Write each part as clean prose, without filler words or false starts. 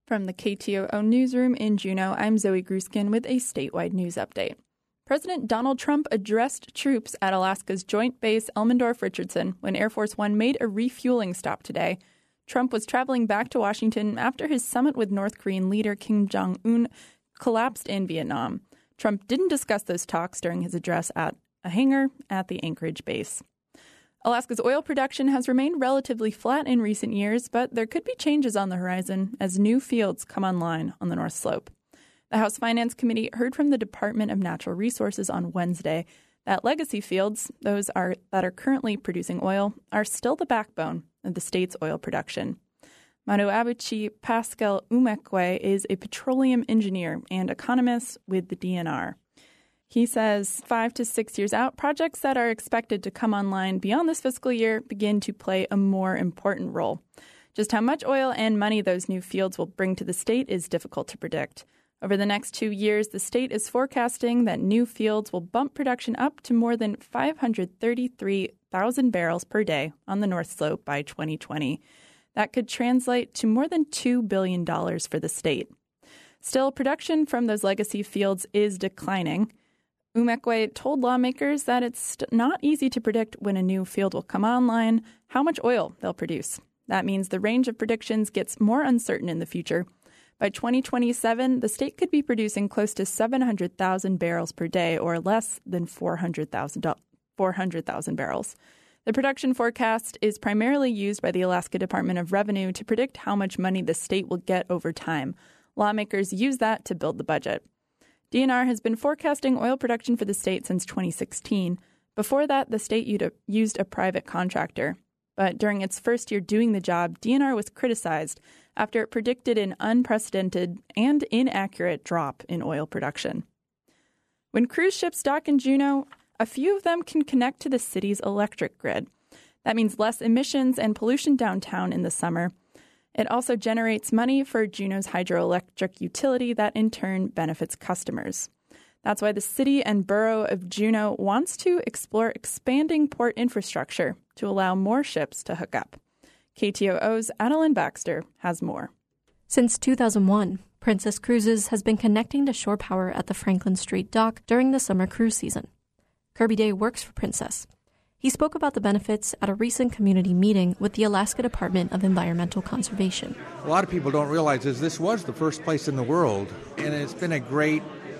From the KTOO newsroom in Juneau, I'm Zoe Gruskin with a statewide news update. President Donald Trump addressed troops at Alaska's Joint Base Elmendorf-Richardson when Air Force One made a refueling stop today. Trump was traveling back to Washington after his summit with North Korean leader Kim Jong-un collapsed in Vietnam. Trump didn't discuss those talks during his address at a hangar at the Anchorage base. Alaska's oil production has remained relatively flat in recent years, but there could be changes on the horizon as new fields come online on the North Slope. The House Finance Committee heard from the Department of Natural Resources on Wednesday that legacy fields, those that are currently producing oil, are still the backbone of the state's oil production. Maruabuchi Pascal Umekwe is a petroleum engineer and economist with the DNR. He says 5 to 6 years out, projects that are expected to come online beyond this fiscal year begin to play a more important role. Just how much oil and money those new fields will bring to the state is difficult to predict. Over the next 2 years, the state is forecasting that new fields will bump production up to more than 533,000 barrels per day on the North Slope by 2020. That could translate to more than $2 billion for the state. Still, production from those legacy fields is declining. Umekwe told lawmakers that it's not easy to predict when a new field will come online, how much oil they'll produce. That means the range of predictions gets more uncertain in the future. By 2027, the state could be producing close to 700,000 barrels per day, or less than 400,000 barrels. The production forecast is primarily used by the Alaska Department of Revenue to predict how much money the state will get over time. Lawmakers use that to build the budget. DNR has been forecasting oil production for the state since 2016. Before that, the state used a private contractor. But during its first year doing the job, DNR was criticized after it predicted an unprecedented and inaccurate drop in oil production. When cruise ships dock in Juneau, a few of them can connect to the city's electric grid. That means less emissions and pollution downtown in the summer. It also generates money for Juneau's hydroelectric utility that in turn benefits customers. That's why the city and borough of Juneau wants to explore expanding port infrastructure to allow more ships to hook up. KTOO's Adeline Baxter has more. Since 2001, Princess Cruises has been connecting to shore power at the Franklin Street dock during the summer cruise season. Kirby Day works for Princess. He spoke about the benefits at a recent community meeting with the Alaska Department of Environmental Conservation. A lot of people don't realize this was the first place in the world, and it's been a great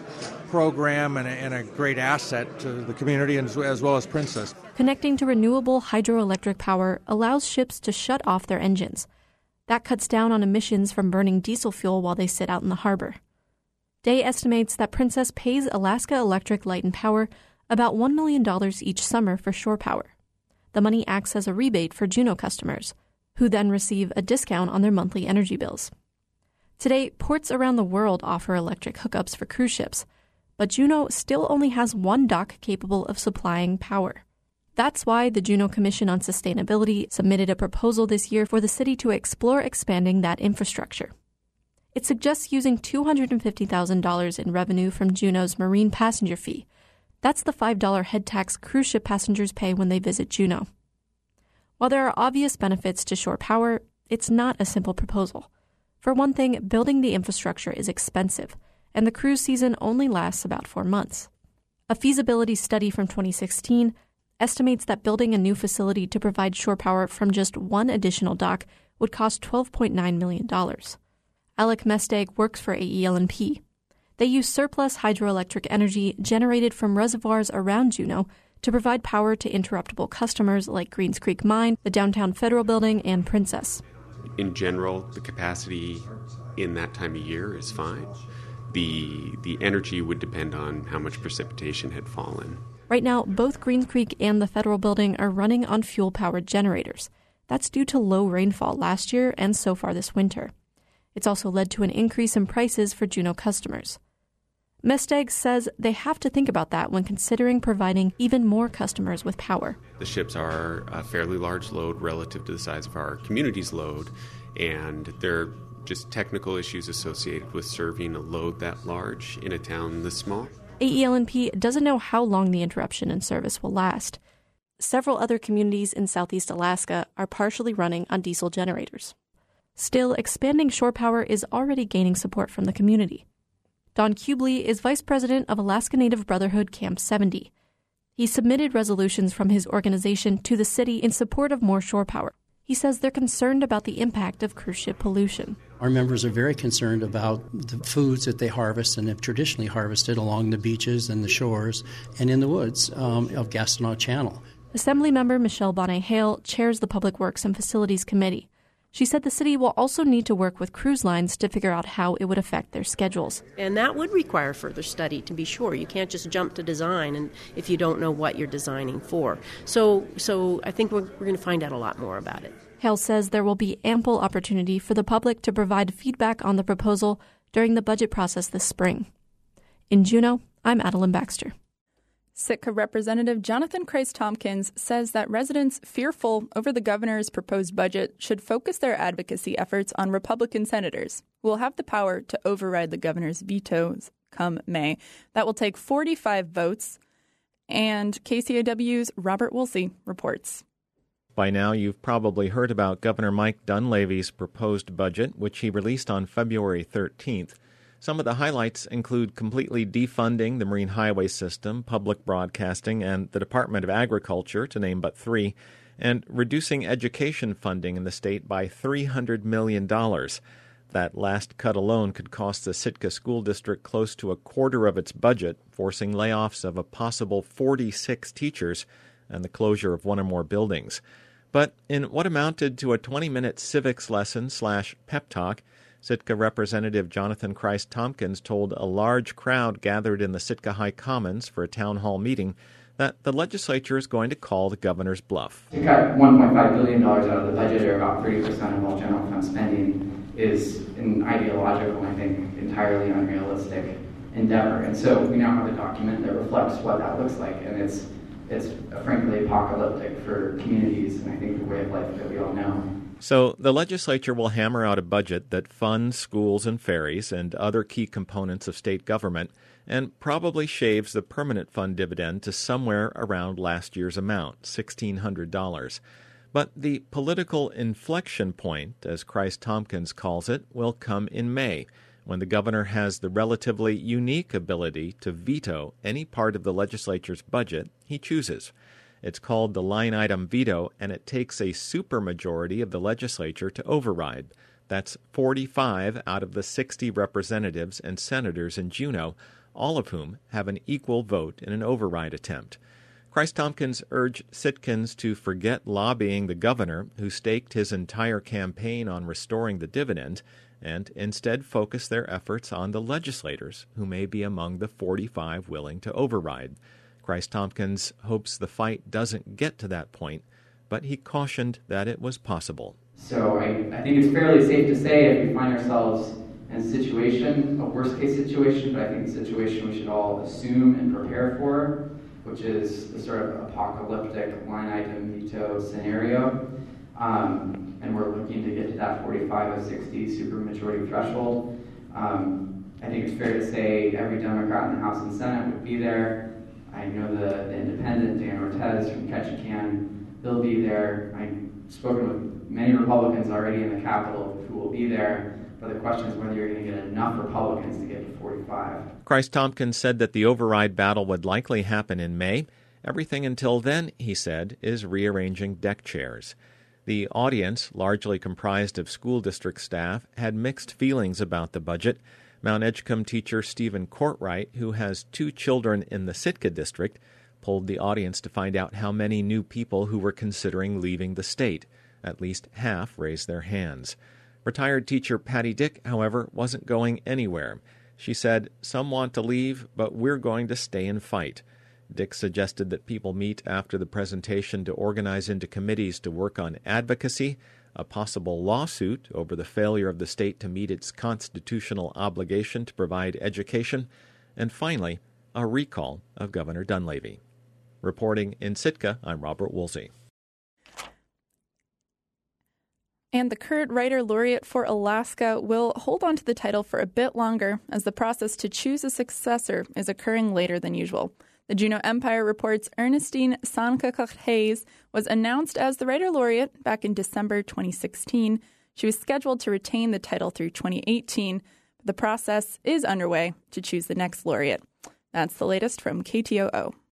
program and a great asset to the community as well as Princess. Connecting to renewable hydroelectric power allows ships to shut off their engines. That cuts down on emissions from burning diesel fuel while they sit out in the harbor. Day estimates that Princess pays Alaska Electric Light and Power about $1 million each summer for shore power. The money acts as a rebate for Juneau customers, who then receive a discount on their monthly energy bills. Today, ports around the world offer electric hookups for cruise ships, but Juneau still only has one dock capable of supplying power. That's why the Juneau Commission on Sustainability submitted a proposal this year for the city to explore expanding that infrastructure. It suggests using $250,000 in revenue from Juneau's marine passenger fee. That's the $5 head tax cruise ship passengers pay when they visit Juneau. While there are obvious benefits to shore power, it's not a simple proposal. For one thing, building the infrastructure is expensive, and the cruise season only lasts about 4 months. A feasibility study from 2016 estimates that building a new facility to provide shore power from just one additional dock would cost $12.9 million. Alec Mestag works for AEL&P. They use surplus hydroelectric energy generated from reservoirs around Juneau to provide power to interruptible customers like Greens Creek Mine, the Downtown Federal Building, and Princess. In general, the capacity in that time of year is fine. The energy would depend on how much precipitation had fallen. Right now, both Greens Creek and the Federal Building are running on fuel-powered generators. That's due to low rainfall last year and so far this winter. It's also led to an increase in prices for Juneau customers. Mestag says they have to think about that when considering providing even more customers with power. The ships are a fairly large load relative to the size of our community's load, and there are just technical issues associated with serving a load that large in a town this small. AEL&P doesn't know how long the interruption in service will last. Several other communities in southeast Alaska are partially running on diesel generators. Still, expanding shore power is already gaining support from the community. Don Kubley is vice president of Alaska Native Brotherhood Camp 70. He submitted resolutions from his organization to the city in support of more shore power. He says they're concerned about the impact of cruise ship pollution. Our members are very concerned about the foods that they harvest and have traditionally harvested along the beaches and the shores and in the woods of Gastineau Channel. Assemblymember Michelle Bonnet-Hale chairs the Public Works and Facilities Committee. She said the city will also need to work with cruise lines to figure out how it would affect their schedules. And that would require further study, to be sure. You can't just jump to design and if you don't know what you're designing for. So I think we're going to find out a lot more about it. Hale says there will be ample opportunity for the public to provide feedback on the proposal during the budget process this spring. In Juneau, I'm Adeline Baxter. Sitka Representative Jonathan Christ-Tompkins says that residents fearful over the governor's proposed budget should focus their advocacy efforts on Republican senators who will have the power to override the governor's vetoes come May. That will take 45 votes, and KCAW's Robert Woolsey reports. By now, you've probably heard about Governor Mike Dunleavy's proposed budget, which he released on February 13th. Some of the highlights include completely defunding the Marine Highway System, public broadcasting, and the Department of Agriculture, to name but three, and reducing education funding in the state by $300 million. That last cut alone could cost the Sitka School District close to a quarter of its budget, forcing layoffs of a possible 46 teachers and the closure of one or more buildings. But in what amounted to a 20-minute civics lesson / pep talk, Sitka Representative Jonathan Christ-Tompkins told a large crowd gathered in the Sitka High Commons for a town hall meeting that the legislature is going to call the governor's bluff. To cut $1.5 billion out of the budget, or about 30% of all general fund spending, is an ideological, I think, entirely unrealistic endeavor. And so we now have a document that reflects what that looks like, and it's frankly apocalyptic for communities and I think the way of life that we all know. So the legislature will hammer out a budget that funds schools and ferries and other key components of state government and probably shaves the permanent fund dividend to somewhere around last year's amount, $1,600. But the political inflection point, as Christ-Tompkins calls it, will come in May, when the governor has the relatively unique ability to veto any part of the legislature's budget he chooses. It's called the line item veto, and it takes a supermajority of the legislature to override. That's 45 out of the 60 representatives and senators in Juneau, all of whom have an equal vote in an override attempt. Christ-Tompkins urged Sitkans to forget lobbying the governor, who staked his entire campaign on restoring the dividend, and instead focus their efforts on the legislators, who may be among the 45 willing to override. Christ-Tompkins hopes the fight doesn't get to that point, but he cautioned that it was possible. So I think it's fairly safe to say if we find ourselves in a situation, a worst-case situation, but I think a situation we should all assume and prepare for, which is the sort of apocalyptic line item veto scenario. And we're looking to get to that 45 of 60 supermajority threshold. I think it's fair to say every Democrat in the House and Senate would be there. I know the independent, Dan Ortez from Ketchikan, he'll be there. I've spoken with many Republicans already in the Capitol who will be there, but the question is whether you're going to get enough Republicans to get to 45. Christ-Tompkins said that the override battle would likely happen in May. Everything until then, he said, is rearranging deck chairs. The audience, largely comprised of school district staff, had mixed feelings about the budget. Mount Edgecombe teacher Stephen Courtwright, who has 2 children in the Sitka district, polled the audience to find out how many knew people who were considering leaving the state. At least half raised their hands. Retired teacher Patty Dick, however, wasn't going anywhere. She said, "Some want to leave, but we're going to stay and fight." Dick suggested that people meet after the presentation to organize into committees to work on advocacy, a possible lawsuit over the failure of the state to meet its constitutional obligation to provide education, and finally, a recall of Governor Dunleavy. Reporting in Sitka, I'm Robert Woolsey. And the current writer laureate for Alaska will hold on to the title for a bit longer as the process to choose a successor is occurring later than usual. The Juneau Empire reports Ernestine Sankakak Hayes was announced as the writer laureate back in December 2016. She was scheduled to retain the title through 2018. The process is underway to choose the next laureate. That's the latest from KTOO.